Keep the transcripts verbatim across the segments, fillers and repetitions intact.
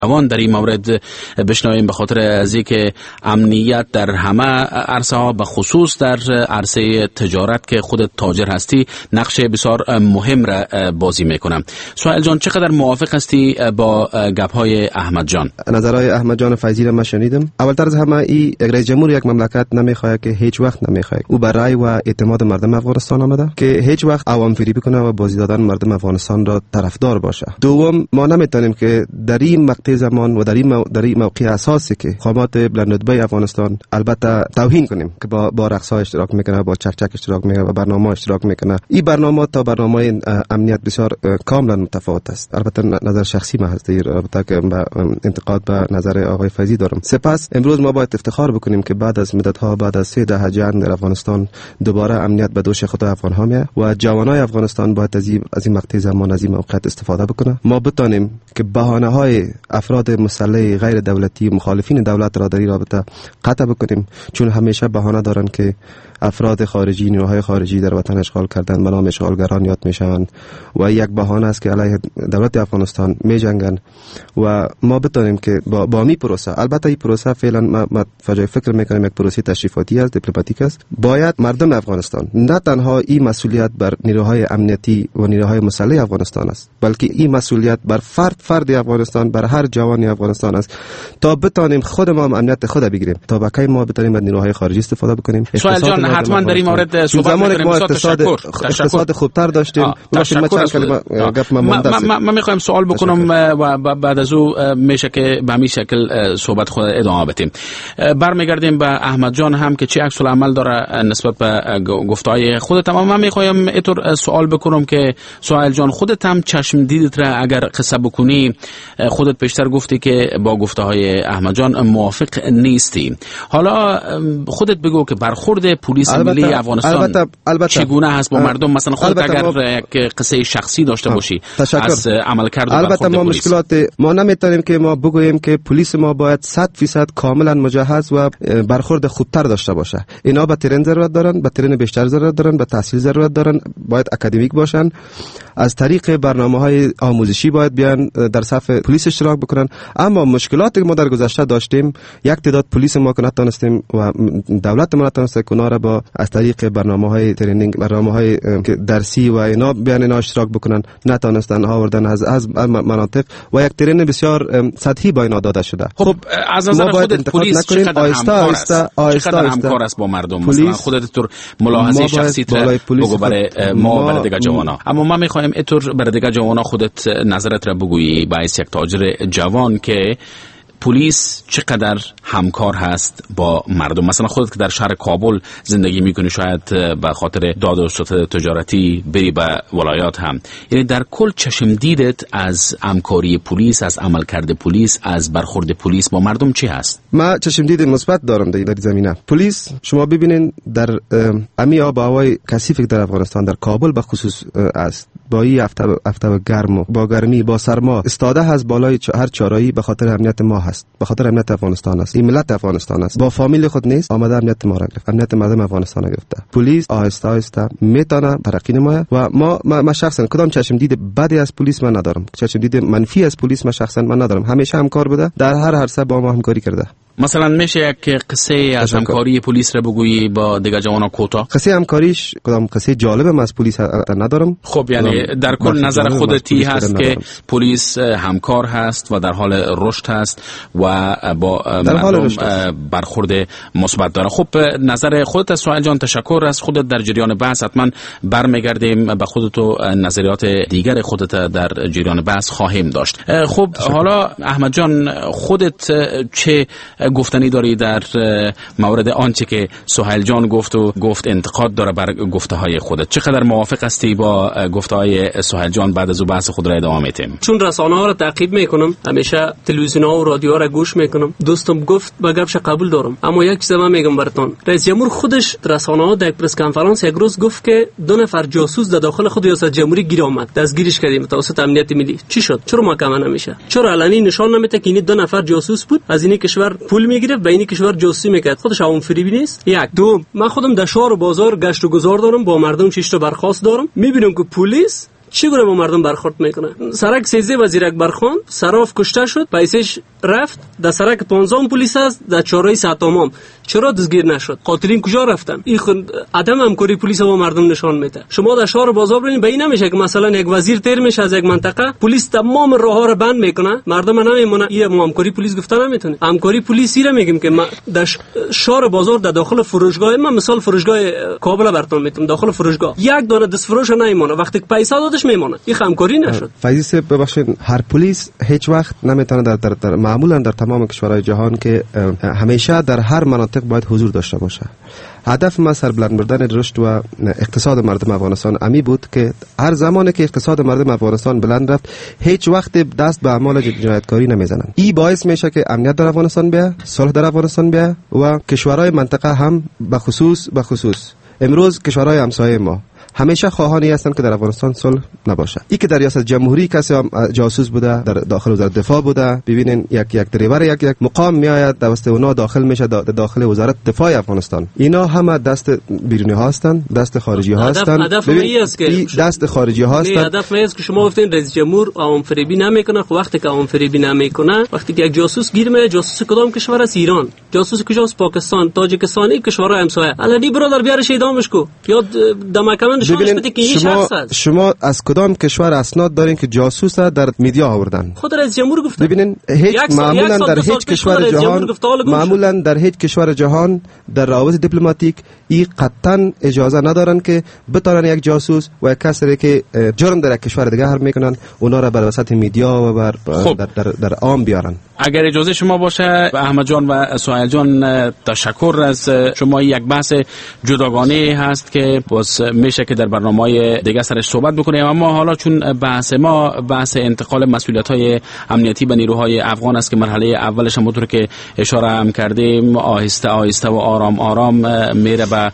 اوان در این مورد بشنویم به خاطر از اینکه امنیت در همه عرصه ها به خصوص در عرصه تجارت که خود تاجر هستی نقش بسیار مهم را بازی میکنه. سهیل جان چقدر موافق هستی با گپ های احمد جان؟ نظرهای احمد جان فیضی را من شنیدم. اولتر از همه ای رئیس جمهور یک مملکت نمیخواد که هیچ وقت نمیخواد او بر رای و اعتماد مردم افغانستان آمده که هیچ وقت عوام فریبی کنه و بازی دادن مردم افغانستان را طرفدار باشه. دوم ما نمیتونیم که در این مقطع زمان و در این مو... در این موقع اساسی که خامات بلندرتبه افغانستان البته توهین کنیم که با با رقص ها اشتراک میکنه، با چک چک اشتراک میکنه و برنامه اشتراک میکنه. این برنامه تا برنامه امنیت بسیار کاملا متفاوت است. البته نظر شخصی ما هست، البته که با انتقاد به نظر آقای فیضی دارم. سپس امروز ما باید افتخار بکنیم که بعد از مدت ها، بعد از سه دهه جنگ در افغانستان دوباره امنیت به دوش خود افغان ها میاد و جوانای افغانستان باید از این از این مقطع زمان از این موقعیت استفاده بکنه. ما بتانیم که بهانه های افراد مسلح غیر دولتی مخالفین دولت را در این رابطه قطع بکنیم، چون همیشه بهانه دارن که افراد خارجی، نیروهای خارجی در وطن اشغال کردن، به نام اشغالگران یاد میشوند و یک بهانه است که علیه دولت افغانستان میجنگن و ما بتونیم که با, با می پروسه، البته این پروسه فعلا ما, ما فجای فکر میکنیم یک پروسه تشریفاتی است، دیپلماتیک است، باید مردم افغانستان نه تنها این مسئولیت بر نیروهای امنیتی و نیروهای مسلح افغانستان است، بلکه این مسئولیت بر فرد فرد افغانستان، بر هر جوانی افغانستان است تا بتونیم خود ما امنیت خود بگیریم، تا بقای ما بتونیم از نیروهای خارجی استفاده بکنیم. سهیل جان حتما در این مورد صحبت می‌کنیم. ما اقتصاد اقتصاد خوبتر داشتیم. من می‌خوام سوال بکنم و بعد از او میشه که به همین شکل صحبت خود ادامه بدیم. برمیگردیم به احمد جان هم که چه عکس العمل داره نسبت به گفته‌های خودت. اما من می‌خوام اینطور سوال بکنم که سهیل جان خودت هم چشم دیدت را اگر قصه بکنی، خودت پیشتر گفتی که با گفته‌های احمد جان موافق نیستی. حالا خودت بگو که برخورد پلیس ملی افغانستان البته البته چگونه هست با مردم؟ مثلا خودت اگر ما... یک قصه شخصی داشته باشی تشکر. از عملکرد البته ما پلیس. مشکلات ما نمیتونیم که ما بگوییم که پلیس ما باید صد درصد کاملا مجهز و برخورد خوبتر داشته باشه. اینا به ترین ضرورت دارن، به ترین بیشتر ضرورت دارن، به تحصیل ضرورت دارن، باید اکادمیک باشن، از طریق برنامه‌های آموزشی باید بیان در صف پلیس اشتراک بکنن. اما مشکلاتی که ما در گذشته داشتیم، یک تعداد پلیس ما که نتونستیم و دولت ما نتونست که اونا را با از طریق برنامه‌های ترینینگ، برنامه‌های درسی و اینا بیان اینا اشتراک بکنن، نتونستن آوردن از از مناطق و یک ترین بسیار سطحی با اینا داده شده. خب از نظر خودت پلیس چقدر آیسته آیسته آیسته همکار است با مردم؟ مثلا خودت تو ملاحظه شخصی بگو برای ما برای دیگه جوانا. اما من می‌خوایم اینطور برای دیگه جوانا خودت نظرت را بگویی با یک تاجر جوان که پلیس چقدر همکار هست با مردم. مثلا خودت که در شهر کابل زندگی میکنی، شاید به خاطر داد و ستد تجارتی بری به ولایات هم، یعنی در کل چشم دیدت از همکاری پلیس، از عملکرد پلیس، از برخورد پلیس با مردم چی هست؟ ما چشم دید مثبت دارم در زمینه پلیس. شما ببینین در امی آب و هوای کثیفی که در افغانستان در کابل به خصوص است، با این هفته هفته گرم و با گرمی با سرما استاده هست بالای هر چارایی به خاطر امنیت ما هست، به خاطر امنیت افغانستان است، این ملت افغانستان است، با فامیل خود نیست، آمده امنیت ما را گرفت، امنیت مردم افغانستان را گرفته. پلیس آهسته آهسته میتونه ترقی نماید و ما ما, ما شخصا کدام چشم دید بدی از پلیس من ندارم، چشم دید منفی از پلیس من شخصا من ندارم. همیشه همکار بوده، در هر عرصه با ما همکاری کرده. مثلا میشه یک قصه از همکاری پلیس را بگویی با دیگه جوانا کوتاه؟ قصه همکاریش کدام قصه جالبم از پلیس ندارم. خب یعنی در کل نظر خودتی هست که پلیس همکار هست و در حال رشد هست و با مردم برخورد مثبت داره. خب نظر خودت سهیل جان تشکر. از خودت در جریان بحث حتما برمیگردیم به خودت و نظریات دیگر خودت در جریان بحث خواهیم داشت. خب حالا احمد جان خودت چه گفتنی داری در مورد آنچه که سهیل جان گفت و گفت انتقاد داره بر گفته های خودت؟ چقدر موافق هستی با گفته های سهیل جان؟ بعد از او بحث خود را ادامه میدیم. چون رسانه ها را تعقیب میکنم، همیشه تلویزیون ها و رادیو ها را گوش میکنم، دوستم گفت با گپش قبول دارم. اما یک چیز من میگم براتون، رئیس جمهور خودش رسانه ها در پرس کنفرانس یک روز گفت که دو نفر جاسوس در داخل خود ریاست جمهوری گیر آمد، دستگیرش کردیم توسط امنیت ملی. چی شد؟ چرا محکمه نمیشه؟ چرا علنی نشان نمیده که این دو نفر جاسوس بود، از این کشور پول میگیره، به این کشور جاسوسی میکرد؟ خودش عوام فریبی نیست؟ یک. دو، من خودم در شهر و بازار گشت و گذار دارم، با مردم چشم برخاست دارم، میبینم که پلیس چگونه با مردم برخورد میکنه؟ سرک سیزده وزیرک برخوان، صراف کشته شد، پیسش رفت، در سرک پانزده پلیس است، در چهارراه ساتامام چرا دستگیر نشد؟ قاتلین کجا رفتن؟ این خود عدم همکاری پلیس با مردم نشان میده. شما در شهر بازار ببینید، به این نمیشه که مثلا یک وزیر تیر میشه از یک منطقه، پلیس تمام راهها رو بند میکنه، مردم نمیمونه. این همکاری پلیس گفتن نمیتونه. همکاری پلیس رو میگیم که در شهر بازار در داخل فروشگاه، من مثال فروشگاه کابل براتون میتونم، داخل فروشگاه یک دانه دست فروش نمیمونه، وقتی پیسه دادش میمونه. این همکاری نشد. فیض ببخشید، هر پلیس هیچ وقت نمیتونه در, در, در معمولا در تمام کشورهای جهان که همیشه در هر مناطق باید حضور داشته باشه. هدف ما سربلند بردن رشد و اقتصاد مردم افغانستان امی بود که هر زمانی که اقتصاد مردم افغانستان بلند رفت، هیچ وقت دست به اعمال جنایتکاری نمیزنن. این باعث میشه که امنیت در افغانستان بیاد، صلح در افغانستان بیاد و کشورهای منطقه هم به خصوص به خصوص امروز کشورهای همسایه ما همیشه خواهانی هستند که در افغانستان صلح نباشه. ای که در ریاست جمهوری کسی جاسوس بوده، در داخل وزارت دفاع بوده، ببینین یک یک دریور یک یک مقام میآید دوست اونا داخل میشه داخل وزارت دفاع افغانستان. اینا همه دست بیرونی ها هستند، دست خارجی ها هستند. هدف این است که دست خارجی ها هستند. هدف این است که شما گفتین رئیس جمهور عوام فریبی نمیکنه. خب وقتی که عوام فریبی نمیکنه، وقتی که یک جاسوس گیر میاد، جاسوس کدام کشور است؟ ایران. جاسوس کجاست؟ پاکستان، تاجیکستان، این کشورهای همسایه. الان برادر بیارش اعدامش کو یا دمکمندش بده که شما شما از کدام کشور اسناد دارین که جاسوس در میدیا آوردن؟ خود رئیس جمهور گفته. ببینین هیچ معمولا در هیچ کشور جهان معمولا در هیچ کشور جهان در روابط دیپلماتیک این قطعا اجازه ندارن که بتونن یک جاسوس و یک کسی که جرم در یک کشور دیگه هر میکنن اونا را بر وسط میدیا و بر خب. در, در در عام بیارن. اگر اجازه شما باشه احمد جان و سهیل جان، تشکر از شما. یک بحث جداگانه هست که باز میشه که در برنامه‌های دیگه سرش صحبت بکنیم، اما حالا چون بحث ما بحث انتقال مسئولیت‌های امنیتی به نیروهای افغان است که مرحله اولش هم اونطور که اشاره هم کردیم آهسته آهسته و آرام آرام میره به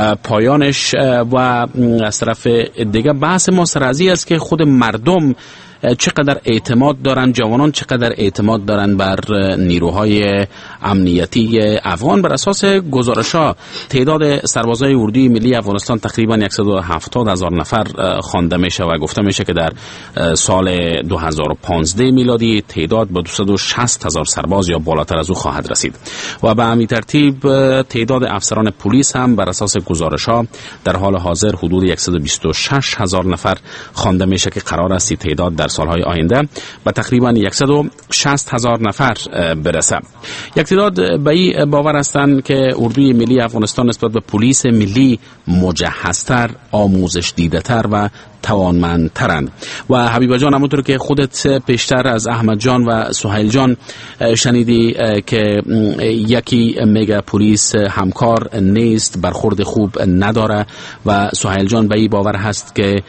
پایانش، و از طرف دیگه بحث ما سرازی است که خود مردم چقدر اعتماد دارن، جوانان چقدر اعتماد دارن بر نیروهای امنیتی افغان. بر اساس گزارش‌ها تعداد سربازای اردوی ملی افغانستان تقریبا صد و هفتاد هزار نفر خوانده میشه و گفته میشه که در سال دو هزار و پانزده میلادی تعداد به دویست و شصت هزار سرباز یا بالاتر از او خواهد رسید و به همین ترتیب تعداد افسران پلیس هم بر اساس گزارش‌ها در حال حاضر حدود صد و بیست و شش هزار نفر خوانده میشه که قرار است تعداد در سالهای آینده به تقریبا صد و شصت هزار نفر برسه. یک تعداد به این باور هستند که اردوی ملی افغانستان نسبت به پلیس ملی مجهزتر، آموزش دیده‌تر و توانمندترند. و حبیبه جان، همونطور که خودت پیشتر از احمد جان و سهیل جان شنیدی که یکی میگه پلیس همکار نیست، برخورد خوب نداره، و سهیل جان به این باور هست که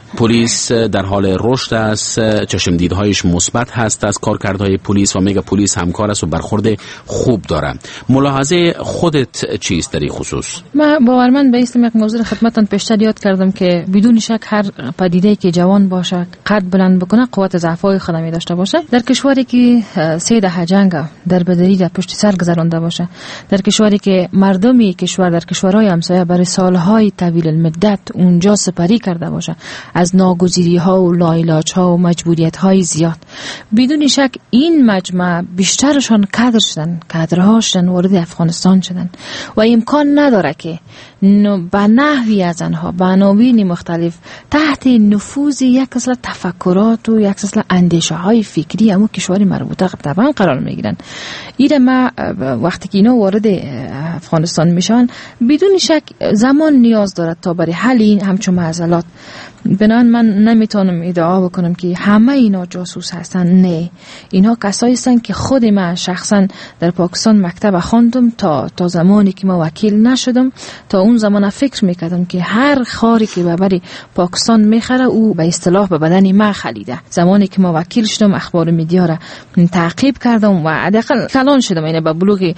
پلیس در حال رشد است، چشم دیدهایش مثبت هست از کارکردهای پلیس و میگه پلیس همکار است و برخورد خوب داره. ملاحظه خودت چیست در این خصوص؟ من باورمند به اسم یک موضوع خدمتتان پیشتر یاد کردم که بدون شک هر پدیده‌ای که جوان باشه، قد بلند بکنه، قوت ضعف‌های خودمی داشته باشه. در کشوری که سه دهه جنگ در بدری در پشت سر گذرانده باشه، در کشوری که مردمی کشور در کشورهای همسایه برای سالهای طویل المدت اونجا سپری کرده باشه از ناگزیری ها و لاعلاج ها و مجبوریت های زیاد، بدون شک این مجمع بیشترشان کادر شدن، کادرها شدن، وارد افغانستان شدن و امکان نداره که به نحوی از آنها به عناوین مختلف تحت نفوذ یک اصل تفکرات و یک اصل اندیشه های فکری همون کشوری مربوطه طبعا قرار میگیرن. ایره ما وقتی که اینا وارد افغانستان میشن بدون شک زمان نیاز دارد تا برای حل این همچون معضلات. بنابراین من نمیتونم ادعا بکنم که همه اینا جاسوس هستن. نه، اینا کسایی هستن که خود من شخصا در پاکستان مکتب خواندم تا تا زمانی که ما وکیل نشدم، تا اون زمان فکر میکردم که هر خاری که ببری پاکستان میخره او به اصطلاح به بدن ما خلیده. زمانی که ما وکیل شدم اخبار میدیا را تعقیب کردم و حداقل کلان شدم، یعنی به بلوغ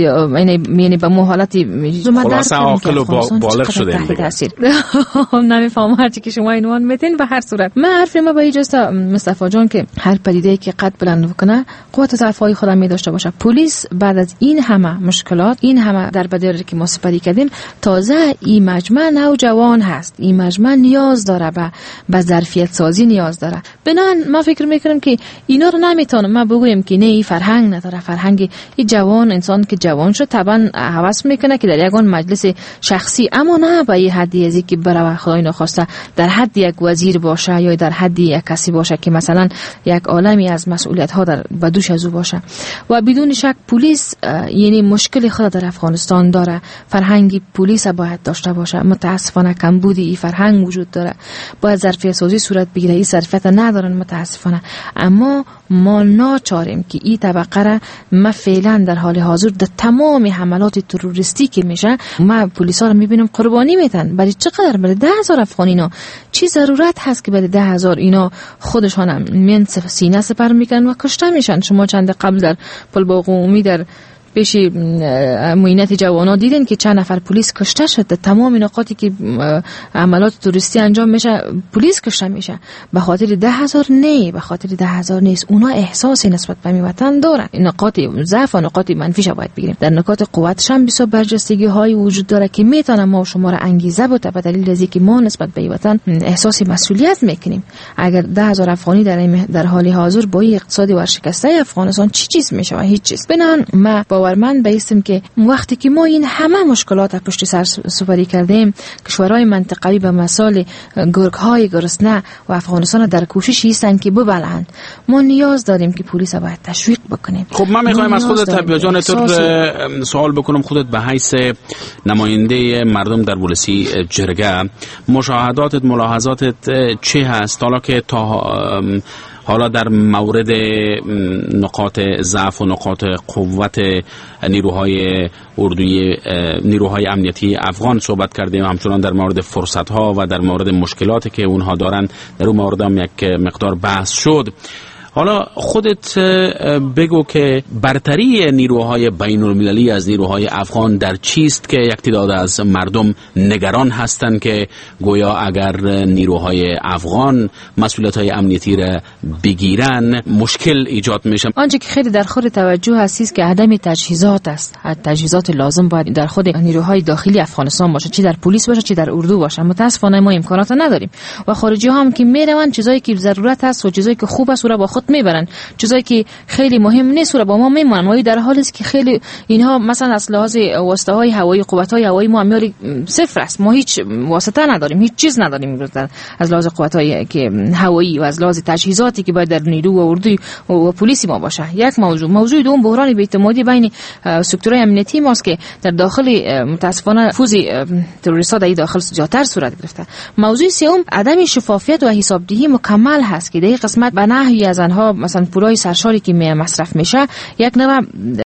یعنی به مو حالتی خلاصه عاقل و بالغ شدم. نمیفهمم هرچی که شما عنوان میتین. به هر صورت من حرف ما به اینجاست مصطفی جان که هر پدیده‌ای که قد بلند بکنه قوت ضعف‌های خود می داشته باشه. پلیس بعد از این همه مشکلات، این همه دربدری که ما سپری کردیم، تازه این مجمع نوجوان هست، این مجمع نیاز داره به به ظرفیت سازی نیاز داره. بنابراین ما فکر میکنم که اینا رو نمیتونم ما بگویم که نه این فرهنگ نداره. فرهنگ این جوان انسان که جوان شد طبعا هوس میکنه که در یگان مجلس شخصی، اما نه به این حدی ازی که برای خدای نخواسته در حد یک وزیر باشه یا در حد یک کسی باشه که مثلا یک عالمی از مسئولیت ها در بدوش از او باشه. و بدون شک پلیس یعنی مشکل خود در افغانستان داره. فرهنگی پلیس باید داشته باشه. متاسفانه کمبودی این فرهنگ وجود داره. باید ظرفیت سازی صورت بگیره. این ظرفیت ندارن متاسفانه. اما ما ناچاریم که این طبقه را ما فعلا در حال حاضر در تمام حملات تروریستی که میشه ما پلیسا رو میبینم قربانی میتن. برای چقدر؟ برای ده هزار افغان اینا چی ضرورت هست که برای ده هزار اینا خودشان هم من سینه سپر میکنن و کشته میشن. شما چند قبل در پلباغ عمومی در پیش معاینات جوانا دیدین که چند نفر پلیس کشته شد. در تمام نقاطی که عملات توریستی انجام میشه پلیس کشته میشه. به خاطر ده هزار نه، به خاطر ده هزار نیست. اونا احساسی نسبت به میوطن دارن. نقاط ضعف و نقاط منفیش باید بگیریم. در نقاط قوتش هم بسیار برجستگی های وجود داره که میتونه ما و شما را انگیزه بده به دلیل از اینکه ما نسبت به وطن احساس مسئولیت میکنیم. اگر ده هزار افغانی در در حال حاضر با اقتصادی ورشکسته افغانستان چی چیز میشه؟ هیچ چیز. بنان ما باورمند بایستیم که وقتی که ما این همه مشکلات پشت سر سپری کردیم، کشورهای منطقه‌ای به مثال گرگ‌های گرسنه و افغانستان در کوشش هستند که ببلند. ما نیاز داریم که پلیس باید تشویق بکنیم. خب من میخوایم از خودت طبیعا جان تو سوال بکنم. خودت به حیث نماینده مردم در پلیسی جرگه مشاهداتت ملاحظاتت چه هست حالا که تا حالا در مورد نقاط ضعف و نقاط قوت نیروهای اردوی نیروهای امنیتی افغان صحبت کردیم، همچنان در مورد فرصت‌ها و در مورد مشکلاتی که اونها دارن در اون مورد هم یک مقدار بحث شد. حالا خودت بگو که برتری نیروهای بین المللی از نیروهای افغان در چیست که یک تعداد از مردم نگران هستند که گویا اگر نیروهای افغان مسئولیت‌های امنیتی را بگیرن مشکل ایجاد میشه. آنچه که خیلی در خور توجه هست که عدم تجهیزات است. تجهیزات لازم باید در خود نیروهای داخلی افغانستان باشه، چی در پلیس باشه چی در اردو باشه. متاسفانه ما امکانات نداریم و خارجی ها هم که میروند چیزایی که ضرورت هست و چیزایی که خوب است رو با خود میبرن، چیزایی که خیلی مهم نیست رو با ما میمونن. ما در حالی است که خیلی اینها مثلا از لحاظ واسطه های هوایی قوت های هوایی ما میاری صفر است. ما هیچ واسطه نداریم، هیچ چیز نداریم از لحاظ قوت های که هوایی و از لحاظ تجهیزاتی که باید در نیرو و اردوی و پلیسی ما باشه. یک موضوع موضوع دوم بحران بی‌اعتمادی بین سکتورهای امنیتی ماست که در داخل متاسفانه فوز تروریست‌ها در داخل زیاتر صورت گرفته. موضوع سوم عدم شفافیت و حسابدهی مکمل هست که در این قسمت به نحوی از آنها مثلا پولای سرشاری که می مصرف میشه یک نوع